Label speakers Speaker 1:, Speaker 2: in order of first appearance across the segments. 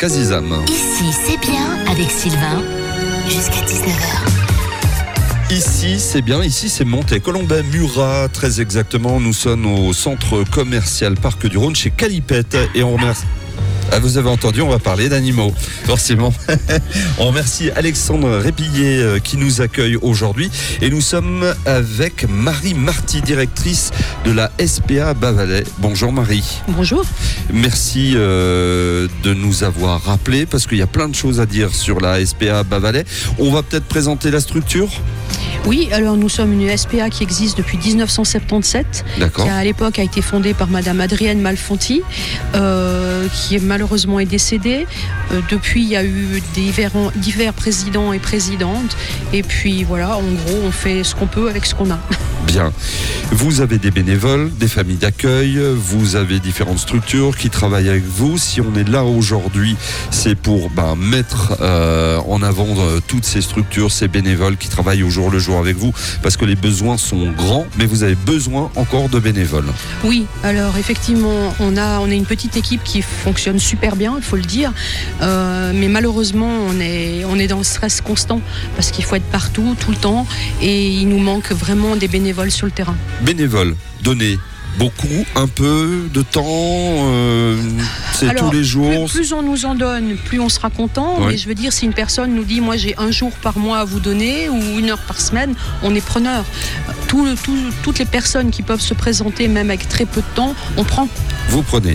Speaker 1: avec Azizam.
Speaker 2: Ici, c'est bien avec Sylvain, jusqu'à 19h.
Speaker 1: Ici, c'est bien, ici c'est Montet-Colombais, Murat, très exactement. Nous sommes au centre commercial Parc du Rhône chez Calipette et on remercie. Ah, vous avez entendu, on va parler d'animaux, forcément. On remercie Alexandre Répillet qui nous accueille aujourd'hui. Et nous sommes avec Marie Marty, directrice de la SPA Bas-Valais. Bonjour Marie.
Speaker 3: Bonjour.
Speaker 1: Merci de nous avoir rappelé, parce qu'il y a plein de choses à dire sur la SPA Bas-Valais. On va peut-être présenter la structure.
Speaker 3: Oui, alors nous sommes une SPA qui existe depuis 1977,
Speaker 1: D'accord.
Speaker 3: qui à l'époque a été fondée par Madame Adrienne Malfonti, qui malheureusement est décédée. Depuis, il y a eu divers présidents et présidentes, et puis voilà, en gros, on fait ce qu'on peut avec ce qu'on a.
Speaker 1: Bien. Vous avez des bénévoles, des familles d'accueil, vous avez différentes structures qui travaillent avec vous. Si on est là aujourd'hui, c'est pour mettre en avant toutes ces structures, ces bénévoles qui travaillent au jour le jour avec vous, parce que les besoins sont grands, mais vous avez besoin encore de bénévoles.
Speaker 3: Oui, alors effectivement, on a une petite équipe qui fonctionne super bien, il faut le dire, mais malheureusement, on est dans le stress constant, parce qu'il faut être partout, tout le temps, et il nous manque vraiment des bénévoles sur le terrain.
Speaker 1: Bénévoles, donnez beaucoup, un peu de temps, c'est alors, tous les jours.
Speaker 3: Plus on nous en donne, plus on sera content.
Speaker 1: Ouais.
Speaker 3: Mais je veux dire, si une personne nous dit, moi j'ai un jour par mois à vous donner ou 1 heure par semaine, on est preneur. Toutes les personnes qui peuvent se présenter, même avec très peu de temps, on prend.
Speaker 1: Vous prenez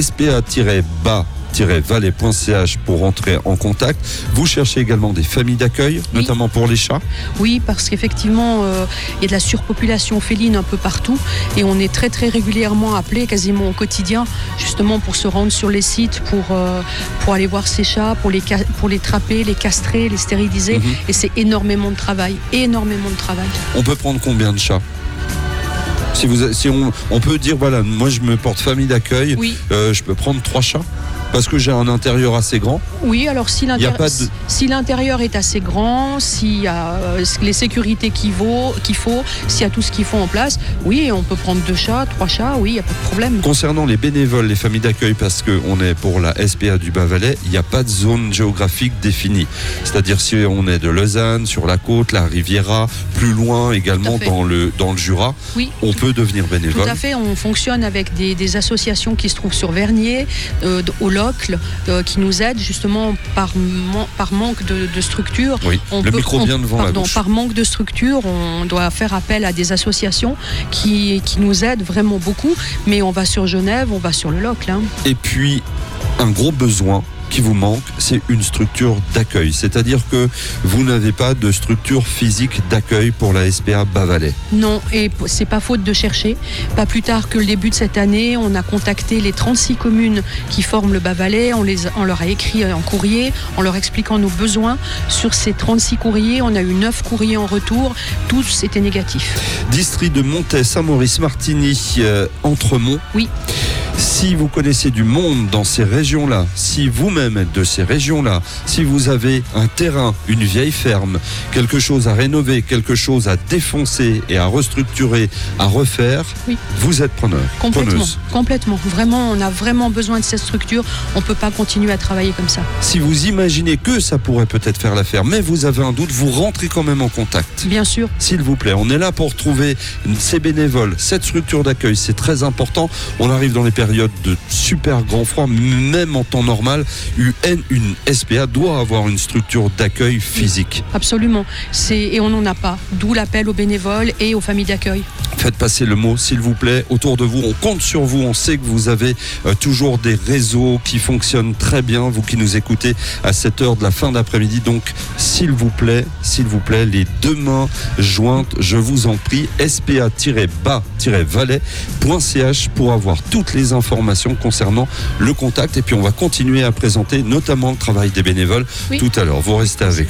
Speaker 1: spa-valais.ch pour entrer en contact. Vous cherchez également des familles d'accueil, notamment pour les chats. Oui,
Speaker 3: parce qu'effectivement, il y a de la surpopulation féline un peu partout et on est très très régulièrement appelé, quasiment au quotidien, justement pour se rendre sur les sites, pour aller voir ces chats, pour les trapper, les castrer, les stériliser. Et c'est énormément de travail. On
Speaker 1: peut prendre combien de chats ? Si on peut dire, voilà, moi je me porte famille d'accueil, je peux prendre 3 chats parce que j'ai un intérieur assez grand.
Speaker 3: Oui, alors si l'intérieur est assez grand, s'il y a les sécurités qu'il faut, s'il y a tout ce qu'il faut en place, oui, on peut prendre 2 chats, 3 chats, oui, il n'y a pas de problème.
Speaker 1: Concernant les bénévoles, les familles d'accueil, parce qu'on est pour la SPA du Bas-Valais, il n'y a pas de zone géographique définie. C'est-à-dire si on est de Lausanne, sur la côte, la Riviera, plus loin également dans le Jura, on peut devenir bénévole.
Speaker 3: Tout à fait, on fonctionne avec des associations qui se trouvent sur Vernier, au Locle, qui nous aident justement par manque de structure.
Speaker 1: Oui, micro vient devant la bouche.
Speaker 3: Par manque de structure, on doit faire appel à des associations qui nous aident vraiment beaucoup, mais on va sur Genève, on va sur le Locle.
Speaker 1: Et puis, un gros besoin qui vous manque, c'est une structure d'accueil. C'est-à-dire que vous n'avez pas de structure physique d'accueil pour la SPA Bas-Valais.
Speaker 3: Non, et c'est pas faute de chercher. Pas plus tard que le début de cette année, on a contacté les 36 communes qui forment le Bas-Valais. On leur a écrit en courrier, en leur expliquant nos besoins. Sur ces 36 courriers, on a eu 9 courriers en retour. Tous étaient négatifs.
Speaker 1: District de Montet, Saint-Maurice, Martigny, Entremont.
Speaker 3: Oui.
Speaker 1: Si vous connaissez du monde dans ces régions-là, si vous-même êtes de ces régions-là, si vous avez un terrain, une vieille ferme, quelque chose à rénover, quelque chose à défoncer et à restructurer, à refaire, vous êtes preneur.
Speaker 3: Complètement. Vraiment, on a vraiment besoin de cette structure. On ne peut pas continuer à travailler comme ça.
Speaker 1: Si vous imaginez que ça pourrait peut-être faire l'affaire, mais vous avez un doute, vous rentrez quand même en contact.
Speaker 3: Bien sûr.
Speaker 1: S'il vous plaît, on est là pour trouver ces bénévoles, cette structure d'accueil, c'est très important. On arrive dans les périodes de super grand froid, même en temps normal, une SPA doit avoir une structure d'accueil physique.
Speaker 3: Absolument. Et on n'en a pas. D'où l'appel aux bénévoles et aux familles d'accueil.
Speaker 1: Faites passer le mot, s'il vous plaît, autour de vous. On compte sur vous. On sait que vous avez toujours des réseaux qui fonctionnent très bien, vous qui nous écoutez à cette heure de la fin d'après-midi. Donc, s'il vous plaît, les 2 mains jointes, je vous en prie, spa-bas-valais.ch pour avoir toutes les informations concernant le contact. Et puis, on va continuer à présenter notamment le travail des bénévoles tout à l'heure. Vous restez avec